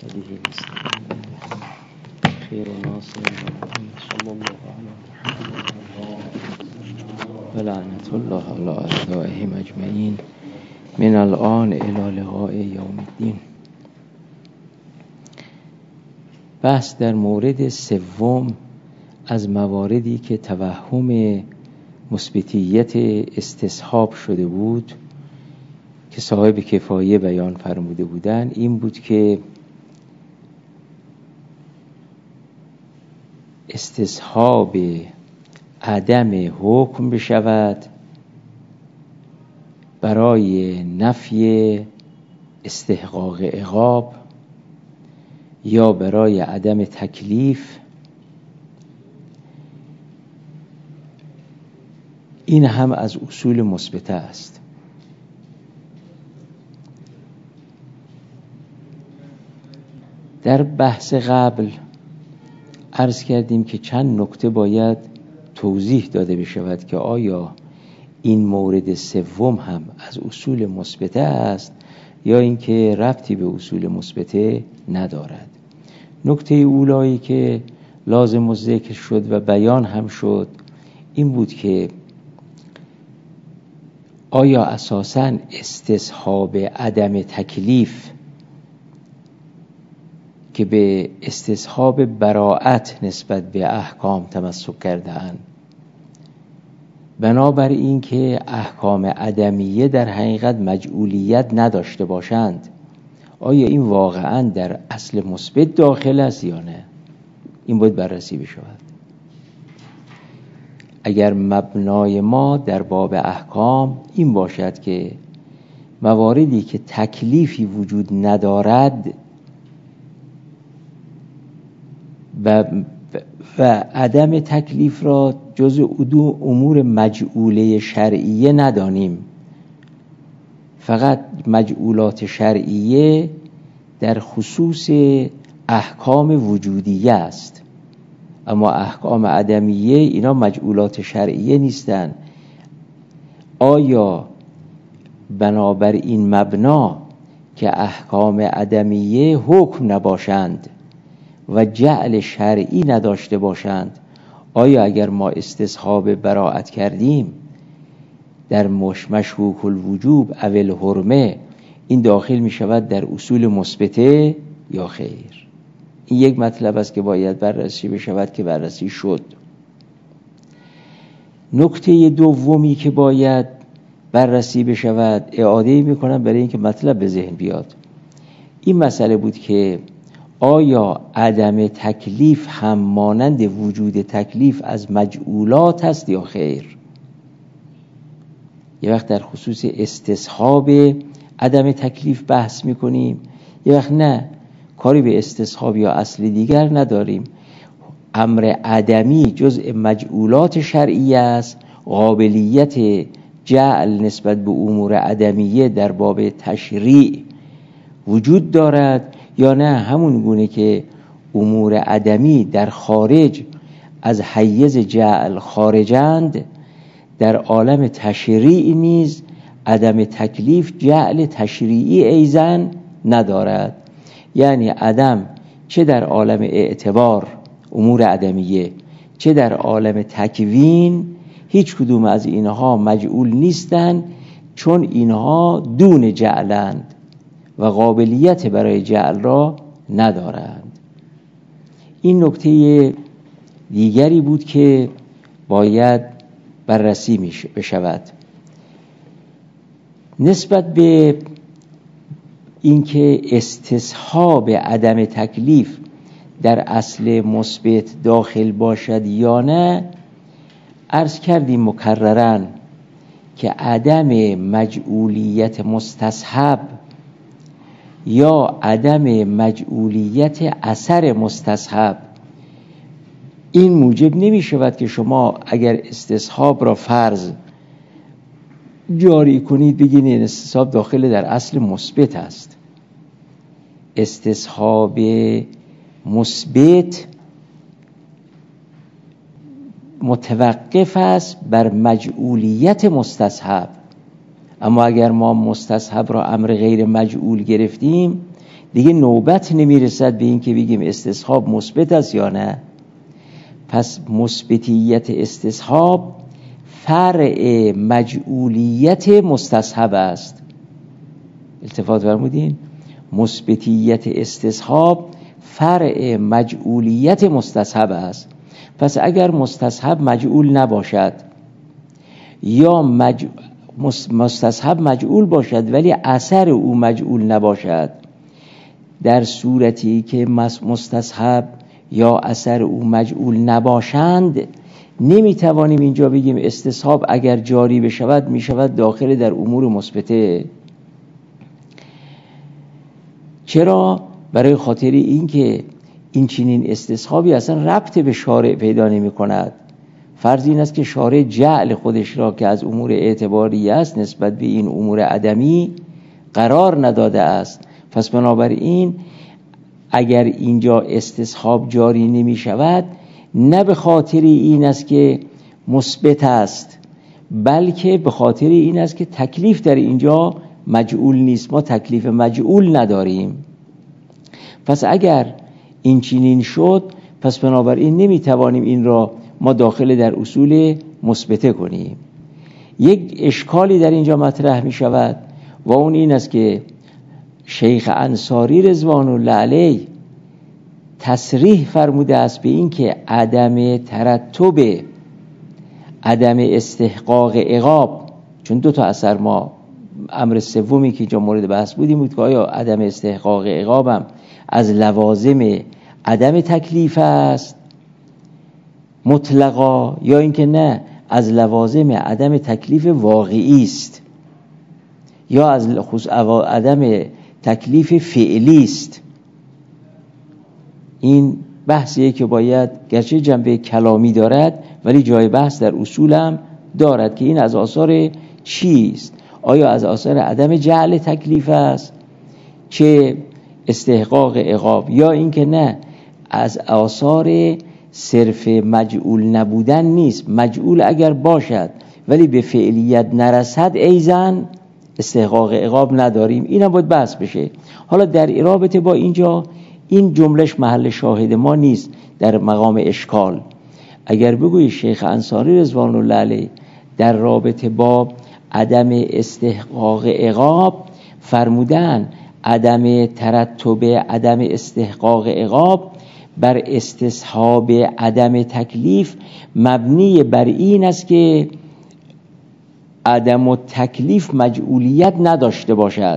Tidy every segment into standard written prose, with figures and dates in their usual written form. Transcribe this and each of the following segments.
هذه خير ناصر صلى الله عليه ولعنة الله على أعدائهم أجمعين من الآن إلى لقاء یوم الدین. بحث در مورد سوم از مواردی که توهم مثبتیت استصحاب شده بود که صاحب کفایه بیان فرموده بودند این بود که استصحاب عدم حکم بشود برای نفی استحقاق عقاب یا برای عدم تکلیف. این هم از اصول مثبته است. در بحث قبل عرض کردیم که چند نکته باید توضیح داده بشود که آیا این مورد سوم هم از اصول مثبته است یا اینکه ربطی به اصول مثبته ندارد. نکته اولایی که لازم و ذکر شد و بیان هم شد این بود که آیا اساساً استصحاب عدم تکلیف که به استصحاب براءت نسبت به احکام تمسک کرده‌اند، بنابر این که احکام عدمیه در حقیقت مجعولیت نداشته باشند، آیا این واقعاً در اصل مثبت داخل است یا نه؟ این باید بررسی بشود. اگر مبنای ما در باب احکام این باشد که مواردی که تکلیفی وجود ندارد و عدم تکلیف را جزء امور مجعوله شرعیه ندانیم، فقط مجعولات شرعیه در خصوص احکام وجودیه است، اما احکام عدمیه اینا مجعولات شرعیه نیستند. آیا بنابر این مبنا که احکام عدمیه حکم نباشند و جعل شرعی نداشته باشند، آیا اگر ما استصحاب براءت کردیم در مشکوک الوجوب او الحرمه این داخل می شود در اصول مثبته یا خیر؟ این یک مطلب است که باید بررسی بشود که بررسی شد. نکته دومی که باید بررسی بشود، اعاده می کنم برای اینکه مطلب به ذهن بیاد، این مسئله بود که آیا عدم تکلیف هم مانند وجود تکلیف از مجعولات است یا خیر؟ یه وقت در خصوص استصحاب عدم تکلیف بحث میکنیم، یه وقت نه، کاری به استصحاب یا اصل دیگر نداریم. امر عدمی جزء مجعولات شرعی است، قابلیت جعل نسبت به امور عدمیه در باب تشریع وجود دارد یا نه؟ همون گونه که امور عدمی در خارج از حیز جعل خارجند، در عالم تشریع نیز عدم تکلیف جعل تشریعی ایزن ندارد. یعنی عدم چه در عالم اعتبار امور عدمیه چه در عالم تکوین هیچ کدوم از اینها مجعول نیستند، چون اینها دون جعلند و قابلیت برای جعل را ندارند. این نکته دیگری بود که باید بررسی بشود. نسبت به اینکه استصحاب عدم تکلیف در اصل مثبت داخل باشد یا نه، عرض کردیم مکرراً که عدم مجعولیت مستصحب یا عدم مجعولیت اثر مستصحب این موجب نمی شود که شما اگر استصحاب را فرض جاری کنید بگید این استصحاب داخل در اصل مثبت است. استصحاب مثبت متوقف است بر مجعولیت مستصحب، اما اگر ما مستصحب را امر غیر مجعول گرفتیم دیگه نوبت نمیرسد به این که بگیم استصحاب مثبت است یا نه. پس مثبتیت استصحاب فرع مجعولیت مستصحب است. التفات فرمودین؟ مثبتیت استصحاب فرع مجعولیت مستصحب است. پس اگر مستصحب مجعول نباشد یا مستصحب مجعول باشد ولی اثر او مجعول نباشد، در صورتی که مستصحب یا اثر او مجعول نباشند نمیتوانیم اینجا بگیم استصحاب اگر جاری بشود میشود داخل در امور مثبته. چرا؟ برای خاطر این که این چنین استصحابی اصلا ربط به شارع پیدا نمی کند. فرض این است که شارع جعل خودش را که از امور اعتباری است نسبت به این امور عدمی قرار نداده است. پس بنابراین اگر اینجا استصحاب جاری نمی شود نه به خاطر این است که مثبت است، بلکه به خاطر این است که تکلیف در اینجا مجعول نیست، ما تکلیف مجعول نداریم. پس اگر این چنین شد پس بنابراین نمیتوانیم این را ما داخل در اصول مثبته کنیم. یک اشکالی در اینجا مطرح می شود و اون این است که شیخ انصاری رضوان الله علیه تصریح فرموده است به این که عدم ترتب، عدم استحقاق عقاب، چون دو تا اثر ما امر سومی که اینجا مورد بحث بودیم بود که آیا عدم استحقاق عقابم از لوازم عدم تکلیف است مطلقا یا اینکه نه از لوازم عدم تکلیف واقعی است یا از عدم تکلیف فعلی است. این بحثیه که باید گرچه جنبه کلامی دارد ولی جای بحث در اصول هم دارد که این از آثار چیست؟ آیا از آثار عدم جعل تکلیف است چه استحقاق عقاب یا اینکه نه از آثار صرف مجعول نبودن نیست، مجعول اگر باشد ولی به فعلیت نرسد ایزن استحقاق عقاب نداریم. این هم باید بحث بشه. حالا در رابطه با اینجا این جملش محل شاهد ما نیست در مقام اشکال. اگر بگویی شیخ انصاری رضوان الله علیه در رابطه با عدم استحقاق عقاب فرمودن عدم ترتب عدم استحقاق عقاب بر استصحاب عدم تکلیف مبنی بر این است که عدم و تکلیف مجعولیت نداشته باشد،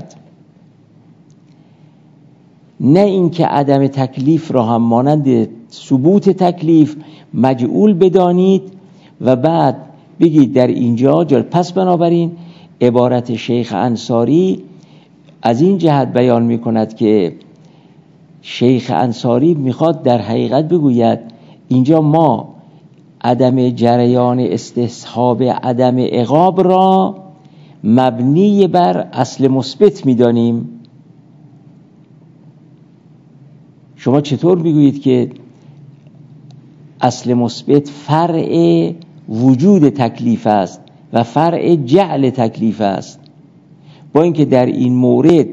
نه اینکه عدم تکلیف را هم مانند ثبوت تکلیف مجعول بدانید و بعد بگید در اینجا پس بنابراین عبارت شیخ انصاری از این جهت بیان می کند که شیخ انصاری میخواد در حقیقت بگوید اینجا ما عدم جریان استصحاب عدم عقاب را مبنی بر اصل مثبت میدانیم. شما چطور میگویید که اصل مثبت فرع وجود تکلیف است و فرع جعل تکلیف است، با اینکه در این مورد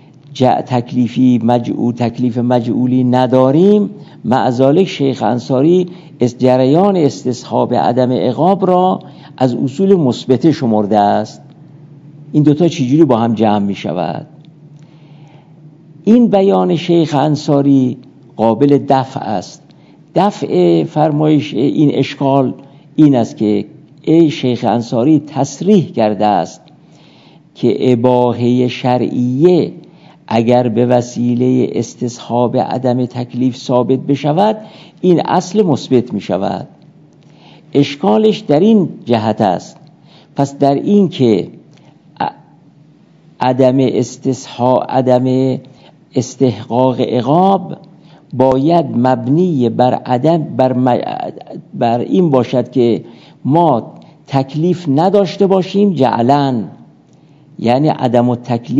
تکلیف مجعولی نداریم، مع ذالک شیخ انصاری جریان استصحاب عدم عقاب را از اصول مثبته شمرده است. این دوتا چجوری با هم جمع می شود؟ این بیان شیخ انصاری قابل دفع است. دفع فرمایش این اشکال این است که شیخ انصاری تصریح کرده است که اباحه شرعیه اگر به وسیله استصحاب عدم تکلیف ثابت بشود این اصل مثبت می شود. اشکالش در این جهت است. پس در این که عدم استحقاق عقاب باید مبنی بر بر این باشد که ما تکلیف نداشته باشیم جعلن، یعنی عدم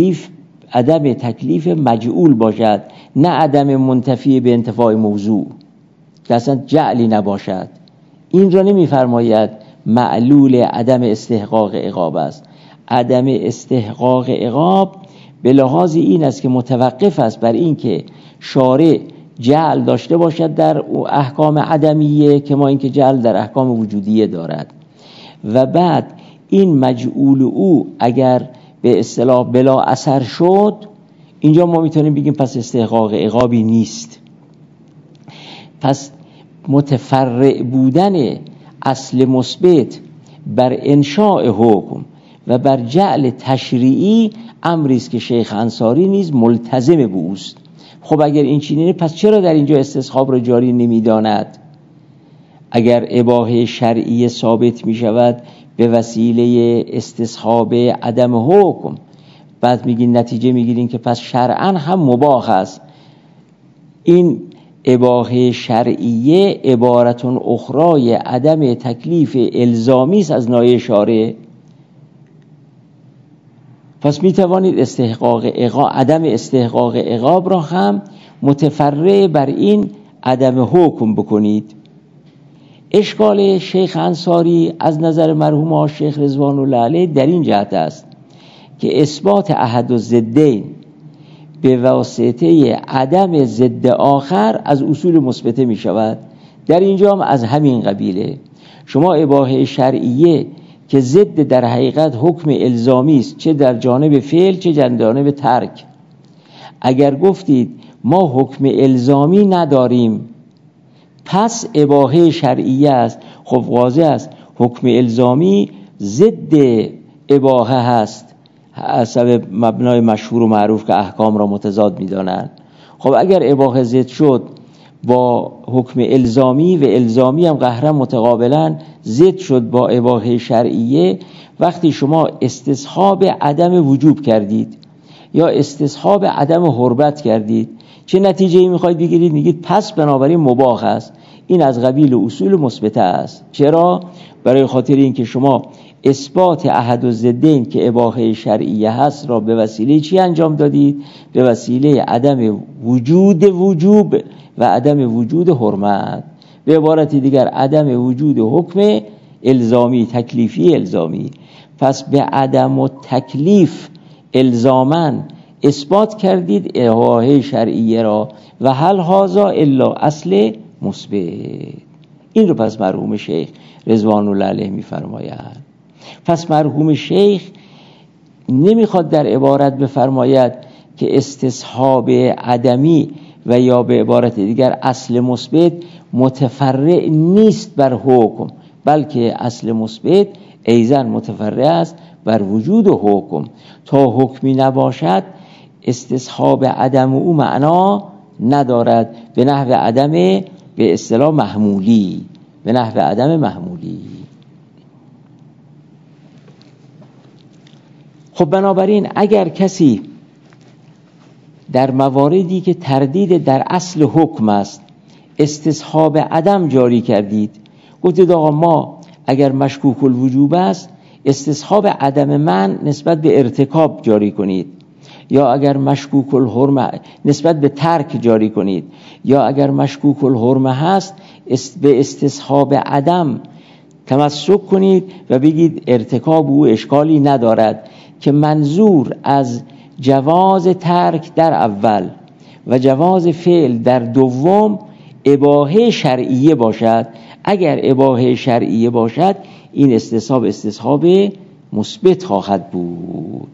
تکلیف مجعول باشد، نه عدم منتفی به انتفاع موضوع که اصلا جعلی نباشد. این را نمی‌فرماید معلول عدم استحقاق عقاب است. عدم استحقاق عقاب به لحاظ این است که متوقف است بر این که شارع جعل داشته باشد در احکام عدمیه، که ما این که جعل در احکام وجودیه دارد. و بعد این مجعول او اگر به اصطلاح بلا اثر شد، اینجا ما میتونیم بگیم پس استحقاق عقابی نیست. پس متفرع بودن اصل مثبت بر انشاء حکم و بر جعل تشریعی امری است که شیخ انصاری نیز ملتزم به اوست. خب اگر این چنینه، پس چرا در اینجا استصحاب را جاری نمی‌داند؟ اگر اباحه شرعی ثابت می شود به وسیله استصحاب عدم حکم، بعد میگین نتیجه میگیرین که پس شرعاً هم مباح است. این اباحه شرعیه عبارتون اخرای عدم تکلیف الزامی است از نایه شارع. پس میتوانید استحقاق عقاب، عدم استحقاق عقاب را هم متفرع بر این عدم حکم بکنید. اشکال شیخ انصاری از نظر مرحوم شیخ رضوان الله علیه در این جهت است که اثبات احد الضدین به واسطه عدم ضد آخر از اصول مثبته می شود. در اینجا هم از همین قبیله. شما اباحه شرعیه که ضد در حقیقت حکم الزامی است، چه در جانب فعل چه در جانب ترک، اگر گفتید ما حکم الزامی نداریم پس اباحه شرعیه است، خب واضح است حکم الزامی ضد اباحه هست، حسب مبنای مشهور و معروف که احکام را متضاد می‌دانند. خب اگر اباحه ضد شد با حکم الزامی و الزامی هم قهرا متقابلا ضد شد با اباحه شرعیه، وقتی شما استصحاب عدم وجوب کردید یا استصحاب عدم حرمت کردید، چه نتیجه‌ای می‌خواید بگیرید؟ میگید پس بنابراین مباح است. این از قبیل اصول مثبته است. چرا؟ برای خاطر اینکه شما اثبات احد الضدین که اباحه شرعیه هست را به وسیله چی انجام دادید؟ به وسیله عدم وجود وجوب و عدم وجود حرمت. به عبارت دیگر عدم وجود حکم الزامی، تکلیفی الزامی. پس به عدم و تکلیف الزاماً اثبات کردید اباحه شرعیه را و هل هذا الا اصل مثبت. این رو پس مرحوم شیخ رضوان الله علیه می‌فرمایند. پس مرحوم شیخ نمیخواد در عبارت بفرماید که استصحاب عدمی و یا به عبارت دیگر اصل مثبت متفرع نیست بر حکم، بلکه اصل مثبت ایضاً متفرع است بر وجود حکم. تا حکمی نباشد استصحاب عدم او معنا ندارد، به نحو عدم به اصطلاح محمولی، به نحو عدم محمولی. خب بنابراین اگر کسی در مواردی که تردید در اصل حکم است استصحاب عدم جاری کردید، گفتید آقا ما اگر مشکوک الوجوب است استصحاب عدم من نسبت به ارتکاب جاری کنید، یا اگر مشکوک الحرمه نسبت به ترک جاری کنید، یا اگر مشکوک الحرمه هست به استصحاب عدم تمسک کنید و بگید ارتکاب او اشکالی ندارد، که منظور از جواز ترک در اول و جواز فعل در دوم اباحه شرعیه باشد. اگر اباحه شرعیه باشد این استصحاب مثبت خواهد بود.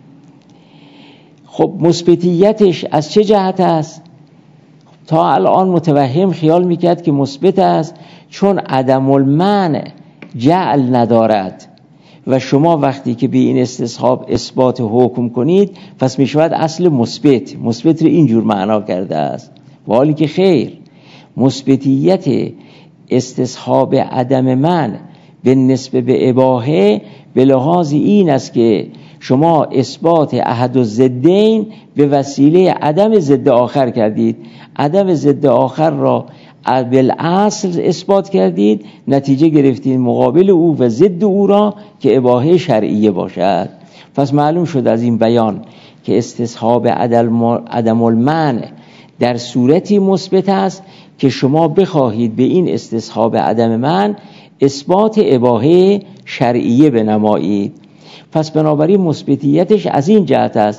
خب مثبتیتش از چه جهت است؟ تا الان متوهم خیال میکرد که مثبت است چون عدم المنع جعل ندارد و شما وقتی که به این استصحاب اثبات حکم کنید پس میشود اصل مثبت رو اینجور معنا کرده است، و حالی که خیر. مثبتیت استصحاب عدم منع به نسبت به اباحه به لحاظ این است که شما اثبات احد الضدین به وسیله عدم ضد آخر کردید، عدم ضد آخر را بالاصل اثبات کردید، نتیجه گرفتید مقابل او و ضد او را که اباحه شرعیه باشد. پس معلوم شد از این بیان که استصحاب عدم المنع در صورتی مثبت است که شما بخواهید به این استصحاب عدم منع اثبات اباحه شرعیه بنمایید. پس بنابراین مثبتیتش از این جهت است،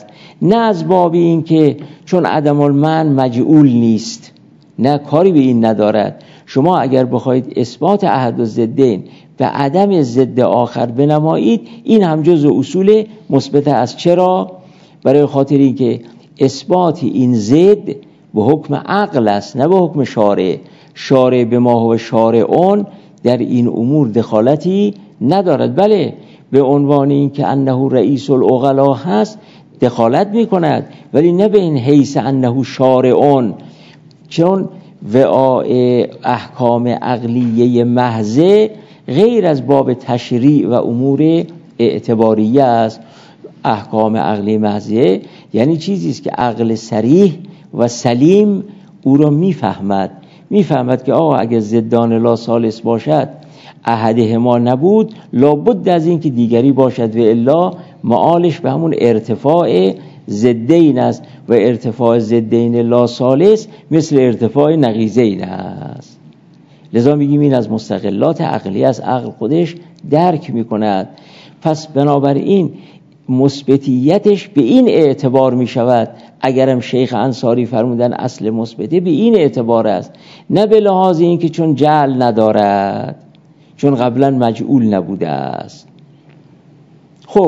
نه از باب این که چون عدم المنع مجعول نیست، نه، کاری به این ندارد. شما اگر بخواید اثبات احد الضدین و عدم ضد آخر بنمایید، این هم جزء اصول مثبت است. چرا؟ برای خاطر این که اثبات این ضد به حکم عقل است، نه به حکم شارع. شارع به ما هو شارعون در این امور دخالتی ندارد. بله، به عنوان این که انه رئیس العقلا هست دخالت میکند، ولی نه به این حیث انه شارعون، چون وعاء احکام عقلیه محضه غیر از باب تشریع و امور اعتباریه است. احکام عقلی محضه یعنی چیزی است که عقل صریح و سلیم او را میفهمد که آقا اگر ضدان لا ثالث باشد، احدهما نبود، لابد از این که دیگری باشد، و الا معالش به همون ارتفاع ضدین است، و ارتفاع ضدین لا ثالث مثل ارتفاع نقیضین است. لذا میگیم این از مستقلات عقلی است، عقل خودش درک میکند. پس بنابراین مثبتیتش به این اعتبار می شود. اگرم شیخ انصاری فرمودن اصل مثبته به این اعتبار است، نه به لحاظ این که چون جعل ندارد، چون قبلا مجعول نبوده است. خب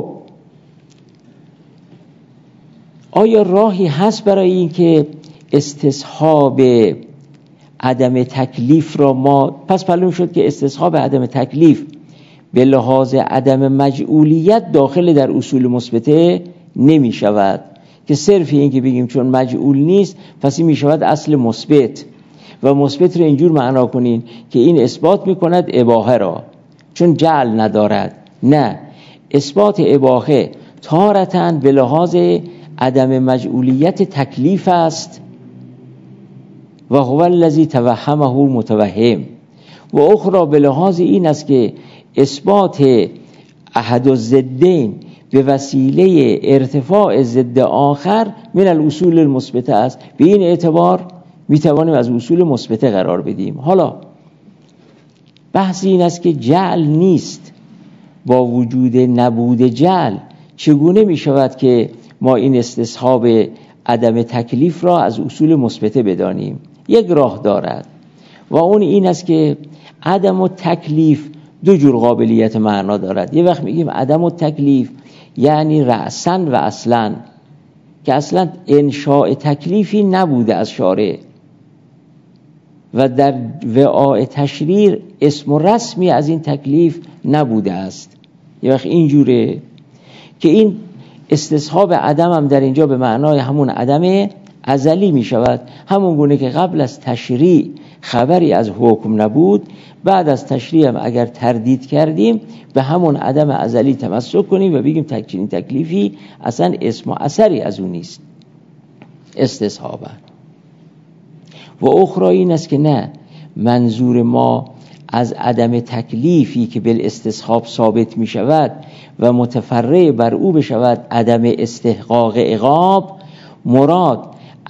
آیا راهی هست برای این که استصحاب عدم تکلیف را ما پس معلوم شد که استصحاب عدم تکلیف به لحاظ عدم مجعولیت داخل در اصول مثبته نمی شود، که صرف این که بگیم چون مجعول نیست پس این می شود اصل مثبت، و مثبت رو اینجور معنا کنین که این اثبات می کند اباحه را چون جعل ندارد. نه، اثبات اباحه تارتاً به لحاظ عدم مجعولیت تکلیف است، و هو الذی توهمه متوهم، و اخرى به لحاظ این است که اثبات احد الضدین به وسیله ارتفاع ضد آخر من الاصول المثبته است. به این اعتبار می توانیم از اصول مثبته قرار بدیم. حالا بحث این است که جعل نیست، با وجود نبود جعل چگونه می شود که ما این استصحاب عدم تکلیف را از اصول مثبته بدانیم؟ یک راه دارد، و اون این است که عدم التکلیف دو جور قابلیت معنا دارد. یه وقت میگیم عدم التکلیف یعنی رأساً و اصلاً، که اصلاً انشاء تکلیفی نبوده از شارع، و در وعاء تشریع اسم و رسمی از این تکلیف نبوده است. یه وقت اینجوره که این استصحاب عدم هم در اینجا به معنای همون عدم ازلی می شود، همون گونه که قبل از تشریع خبری از حکم نبود، بعد از تشریع هم اگر تردید کردیم به همون عدم ازلی تمسک کنیم و بگیم چنین تکلیفی اصلا اسم و اثری از اون نیست، استصحابا. و اخرى این است که نه، منظور ما از عدم تکلیفی که بالاستصحاب ثابت می شود و متفرع بر او بشود عدم استحقاق عقاب، مراد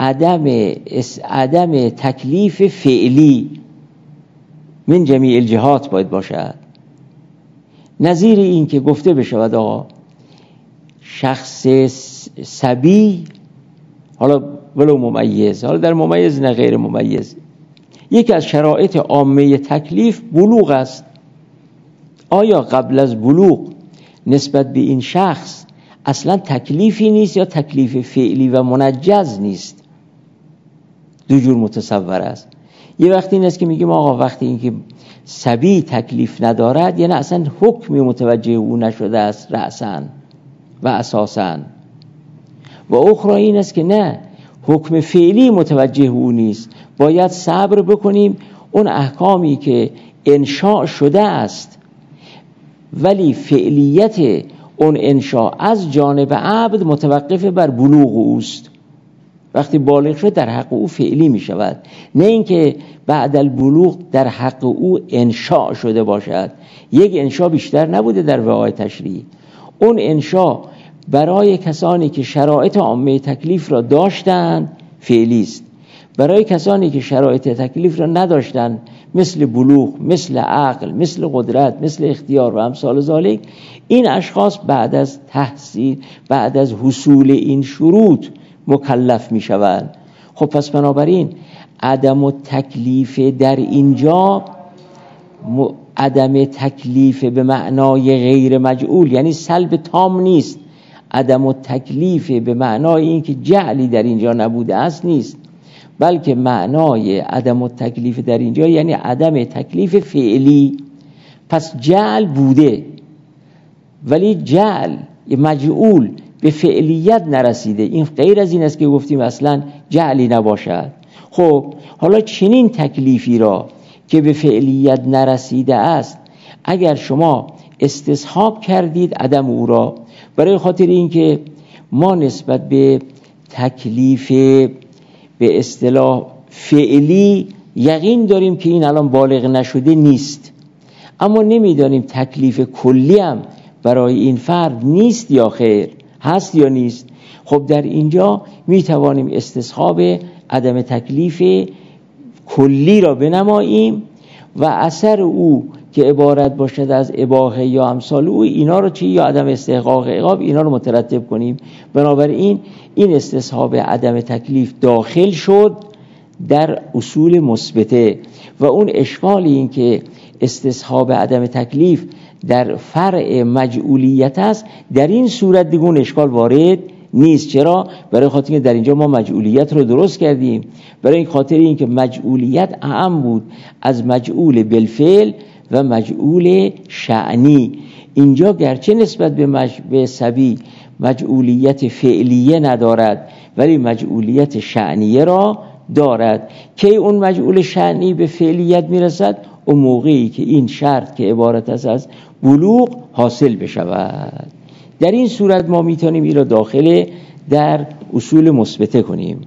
عدم تکلیف فعلی من جمیع الجهات باید باشد. نظیر این که گفته بشود آقا شخص صبی، حالا ولو ممیز، حالا در ممیز نه غیر ممیز، یکی از شرایط عامه تکلیف بلوغ است. آیا قبل از بلوغ نسبت به این شخص اصلا تکلیفی نیست یا تکلیف فعلی و منجز نیست؟ دو جور متصور است. یه وقتی این است که میگیم آقا وقتی اینکه صبی تکلیف ندارد یعنی اصلا حکمی متوجه او نشده است رأساً و اساساً، و اخرى این است که نه، حکم فعلی متوجه او نیست، باید صبر بکنیم اون احکامی که انشاء شده است ولی فعلیت اون انشاء از جانب عبد متوقف بر بلوغ اوست. وقتی بالغ شد در حق او فعلی می شود، نه اینکه بعد البلوغ در حق او انشاء شده باشد. یک انشاء بیشتر نبوده در وعای تشریع، اون انشاء برای کسانی که شرایط عامه تکلیف را داشتند فعلی است، برای کسانی که شرایط تکلیف را نداشتند مثل بلوغ، مثل عقل، مثل قدرت، مثل اختیار و امثال ذالک، این اشخاص بعد از تحصیل، بعد از حصول این شروط مکلف می شوند. خب پس بنابراین عدم التکلیف در اینجا عدم تکلیف به معنای غیر مجعول یعنی سلب تام نیست. عدم التکلیف به معنای این که جعلی در اینجا نبوده است نیست، بلکه معنای عدم التکلیف در اینجا یعنی عدم تکلیف فعلی. پس جعل بوده ولی جعل مجعول به فعلیت نرسیده. این غیر از این است که گفتیم اصلا جعلی نباشد. خب حالا چنین تکلیفی را که به فعلیت نرسیده است اگر شما استصحاب کردید عدم او را، برای خاطر اینکه ما نسبت به تکلیف به اصطلاح فعلی یقین داریم که این الان بالغ نشده نیست، اما نمیدانیم تکلیف کلی هم برای این فرد نیست یا خیر، هست یا نیست. خب در اینجا میتوانیم استصحاب عدم تکلیف کلی را بنماییم و اثر او که عبارت باشد از اباحه یا امثال او، اینا رو یا عدم استحقاق عقاب، اینا رو مترتب کنیم. بنابراین این استصحاب عدم تکلیف داخل شد در اصول مثبته و اون اشکالی این که استصحاب عدم تکلیف در فرع مجعولیت است، در این صورت دیگه اون اشکال وارد نیست. چرا؟ برای خاطر اینکه در اینجا ما مجعولیت رو درست کردیم، برای این خاطر اینکه مجعولیت اهم بود از مجعول بالفعل و مجعول شأنی. اینجا گرچه نسبت به صبی مجعولیت فعلیه ندارد ولی مجعولیت شأنیه را دارد. که اون مجعول شأنی به فعلیت میرسد؟ اون موقعی که این شرط که عبارت است از بلوغ حاصل بشود. در این صورت ما میتونیم این را داخل در اصول مثبته کنیم.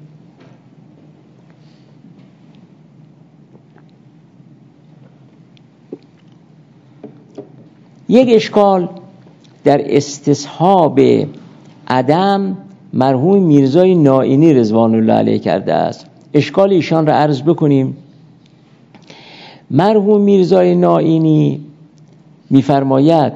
یک اشکال در استصحاب عدم مرحوم میرزای نائینی رضوان الله علیه کرده است. اشکال ایشان را عرض بکنیم. مرحوم میرزای نائینی میفرماید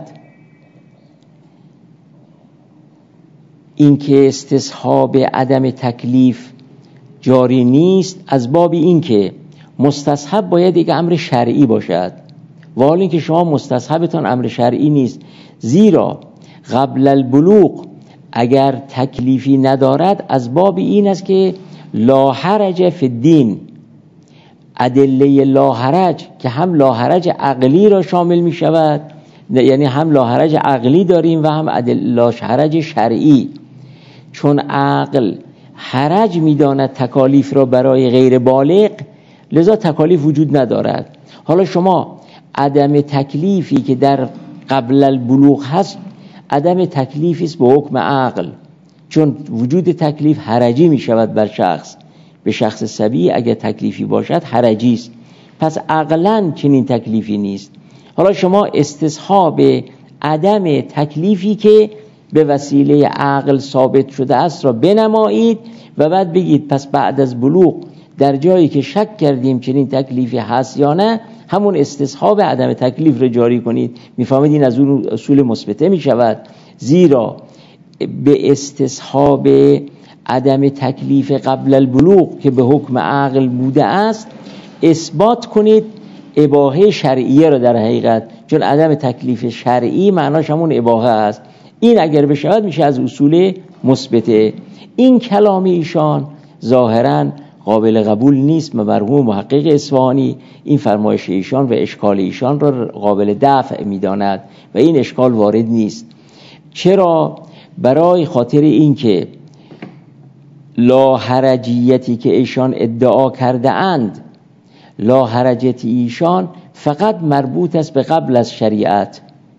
اینکه استصحاب عدم تکلیف جاری نیست از باب اینکه مستصحب باید یک امر شرعی باشد و حال اینکه شما مستصحبتان امر شرعی نیست، زیرا قبل البلوغ اگر تکلیفی ندارد از باب این است که لا حرج فی الدین. ادله لا حرج که هم لا حرج عقلی را شامل می شود، یعنی هم لا حرج عقلی داریم و هم لا حرج شرعی. چون عقل حرج می داند تکالیف را برای غیر بالغ، لذا تکالیف وجود ندارد. حالا شما عدم تکلیفی که در قبل البلوغ هست عدم تکلیفی است به حکم عقل، چون وجود تکلیف حرجی می شود بر شخص. به شخص صبی اگر تکلیفی باشد حرجی است، پس عقلاً چنین تکلیفی نیست. حالا شما استصحاب عدم تکلیفی که به وسیله عقل ثابت شده است را بنمایید و بعد بگید پس بعد از بلوغ در جایی که شک کردیم چنین تکلیفی هست یا نه همون استصحاب عدم تکلیف را جاری کنید. میفهمید این از اون اصول مثبته می شود. زیرا به استصحاب عدم تکلیف قبل البلوغ که به حکم عقل بوده است اثبات کنید اباحه شرعیه را در حقیقت، چون عدم تکلیف شرعی معناش همون اباحه است. این اگر بشود میشه از اصول مثبته. این کلام ایشان ظاهراً قابل قبول نیست و مرحوم محقق اصفهانی این فرمایش ایشان و اشکال ایشان را قابل دفع میداند و این اشکال وارد نیست. چرا؟ برای خاطر اینکه لا حرجیتی که ایشان ادعا کرده اند، لا حرجیتی ایشان فقط مربوط است به قبل از شریعت،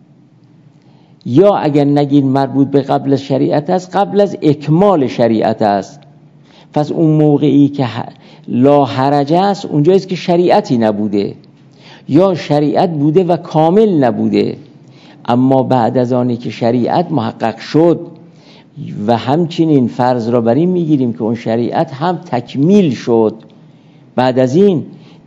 یا اگر نگین مربوط به قبل از شریعت است قبل از اکمال شریعت است. پس اون موقعی که لا حرج است اونجاییست که شریعتی نبوده یا شریعت بوده و کامل نبوده. اما بعد از آنی که شریعت محقق شد و همچنین فرض را بر این میگیریم که اون شریعت هم تکمیل شد، بعد از این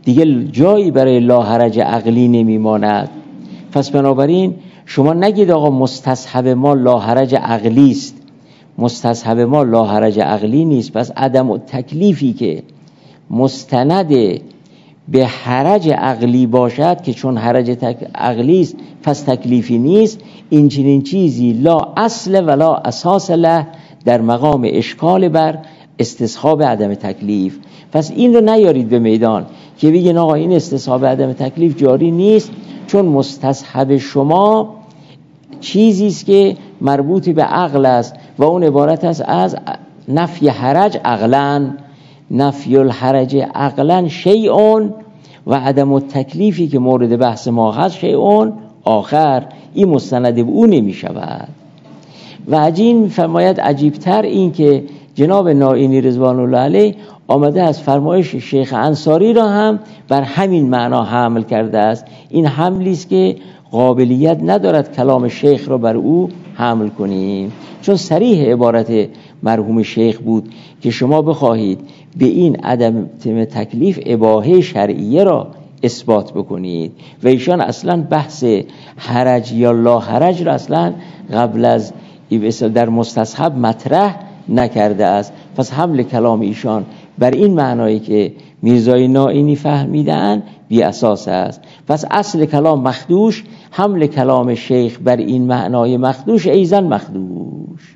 دیگه جایی برای لا حرج عقلی نمیماند. پس بنابراین شما نگید آقا مستصحب ما لا حرج عقلی است، مستصحب ما لا حرج عقلی نیست. پس عدم تکلیفی که مستند به حرج عقلی باشد که چون حرج عقلی است پس تکلیفی نیست، این چنین چیزی لا اصل ولا اساس له در مقام اشکال بر استصحاب عدم تکلیف. پس این رو نیارید به میدان که بگین آقا این استصحاب عدم تکلیف جاری نیست چون مستصحب شما چیزی است که مربوط به عقل است و اون عبارت است از نفی حرج عقلا. نفی الحرج عقلا شیء و عدم التکلیفی که مورد بحث ما هست شیء آخر، این مستند به او نمی شود. و عجین فرماید عجیبتر این که جناب نائینی رضوان الله علیه آمده از فرمایش شیخ انصاری را هم بر همین معنا حمل کرده است. این حملی است که قابلیت ندارد کلام شیخ را بر او حمل کنیم، چون صریح عبارت مرحوم شیخ بود که شما بخواهید به این عدم تکلیف اباحه شرعیه را اثبات بکنید و ایشان اصلا بحث حرج یا لا حرج را اصلا قبل از در مستصحب مطرح نکرده است. پس حمل کلام ایشان بر این معنایی که میرزای نائینی فهمیدن بی اساس است. پس اصل کلام مخدوش، حمل کلام شیخ بر این معنای مخدوش ایضا مخدوش.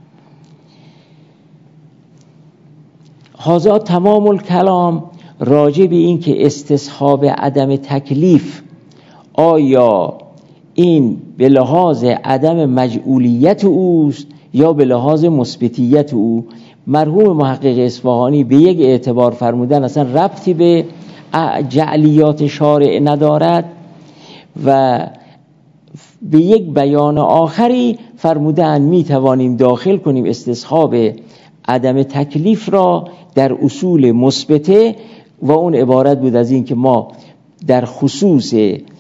هذا تمام الکلام راجع به این که استصحاب عدم تکلیف آیا این به لحاظ عدم مجعولیت اوست یا به لحاظ مثبتیت او. مرحوم محقق اصفهانی به یک اعتبار فرمودن اصلا ربطی به جعلیات شارع ندارد و به یک بیان آخری فرمودن می توانیم داخل کنیم استصحاب عدم تکلیف را در اصول مثبته و اون عبارت بود از این که ما در خصوص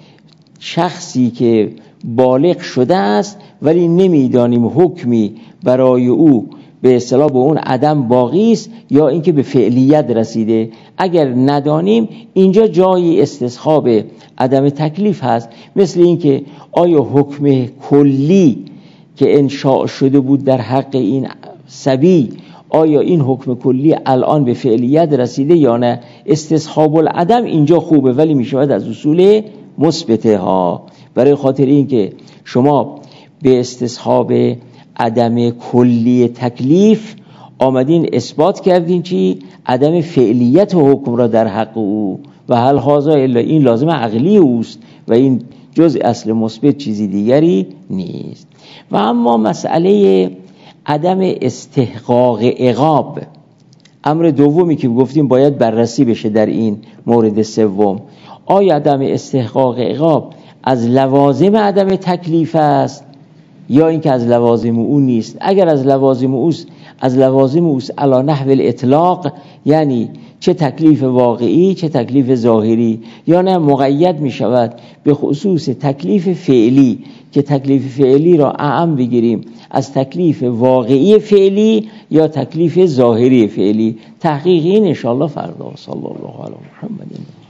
شخصی که بالغ شده است ولی نمیدانیم حکمی برای او به اصطلاح به اون عدم باقی است یا اینکه به فعلیت رسیده. اگر ندانیم اینجا جای استصحاب عدم تکلیف هست، مثل اینکه آیا حکم کلی که انشاء شده بود در حق این صبی، آیا این حکم کلی الان به فعلیت رسیده یا نه. استصحاب العدم اینجا خوبه ولی میشود از اصول مثبته ها، برای خاطر این که شما به استصحاب عدم کلی تکلیف آمدین اثبات کردین چی؟ عدم فعلیت حکم را در حق او و هل هذا الا این لازم عقلی اوست و این جز اصل مثبت چیزی دیگری نیست. و اما مسئله عدم استحقاق عقاب، امر دومی که گفتیم باید بررسی بشه در این مورد سوم. آیا عدم استحقاق عقاب از لوازم عدم تکلیف است یا اینکه از لوازم او نیست؟ اگر از لوازم اوست، از لوازم اوست علی نحو الاطلاق، یعنی چه تکلیف واقعی چه تکلیف ظاهری، یا نه مقید می شود به خصوص تکلیف فعلی که تکلیف فعلی را اعم بگیریم از تکلیف واقعی فعلی یا تکلیف ظاهری فعلی. تحقیق این ان شاء الله فردا. صلی الله علی محمد.